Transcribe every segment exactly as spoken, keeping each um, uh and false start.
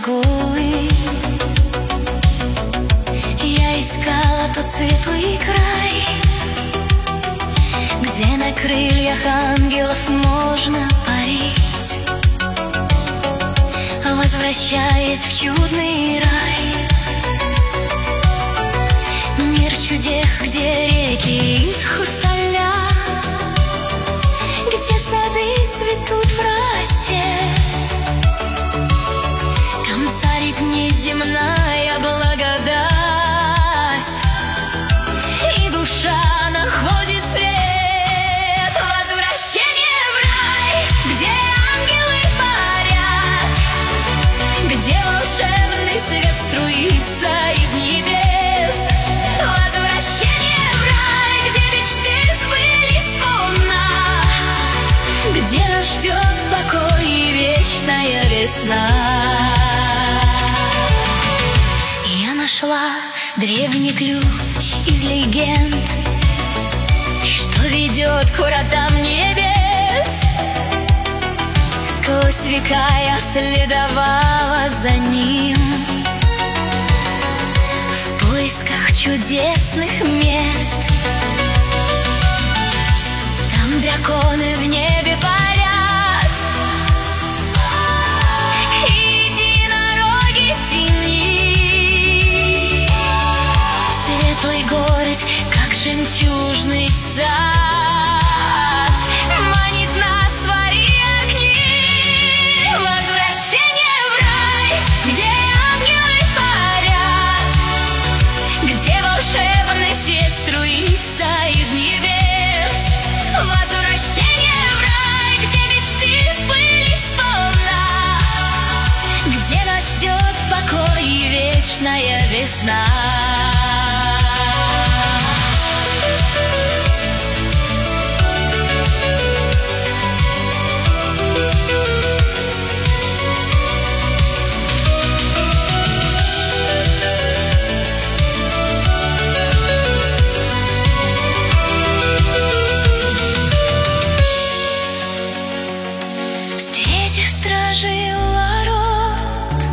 голый. Я искала тот светлый край, где на крыльях ангелов можно парить, возвращаясь в чудный рай. Мир чудес, где реки из хрусталя, где сады цветут в росе. Там царит неземная благодать, и душа находит свет. Возвращение в рай, где ангелы парят, где волшебный свет струится из небес. Возвращение в рай, где мечты сбылись сполна, где нас ждет покой и вечная весна. Я нашла древний ключ из легенд, что ведет к вратам небес. Сквозь века я следовала за ним в поисках чудесных мест. Там драконы в небе парят, и единороги в тени. Светлый город, как жемчужный сад, манит нас свои огни. Возвращение в рай, где ангелы парят, где волшебный свет струится из небес. Возвращение в рай, где мечты сбылись сполна, где нас ждет покой и вечная весна. Стражей ворот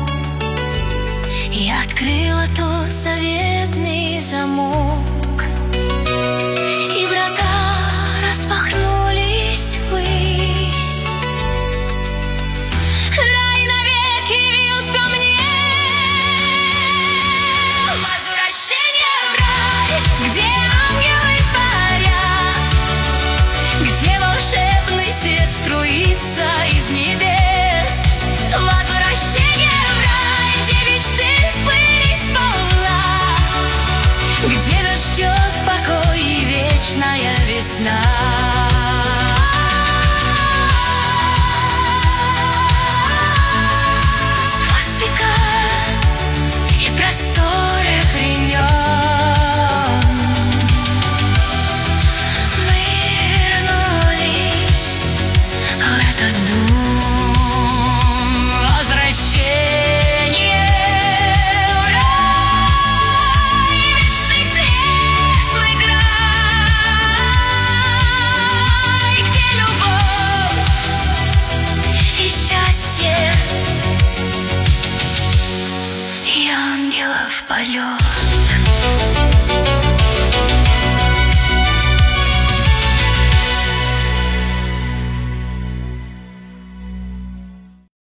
я открыла тот заветный замок, и врата распахнулись ввысь. Рай навек явился мне. Возвращение в рай, где ангелы парят, где волшебный свет струится из небес. Возвращение в рай, где мечты сбылись сполна, где нас ждет покой и вечная весна. Сквозь века и просторы времен мы вернулись в этот дом. Возвращение в рай, вечный светлый край, где любовь и счастье, и ангелов полет.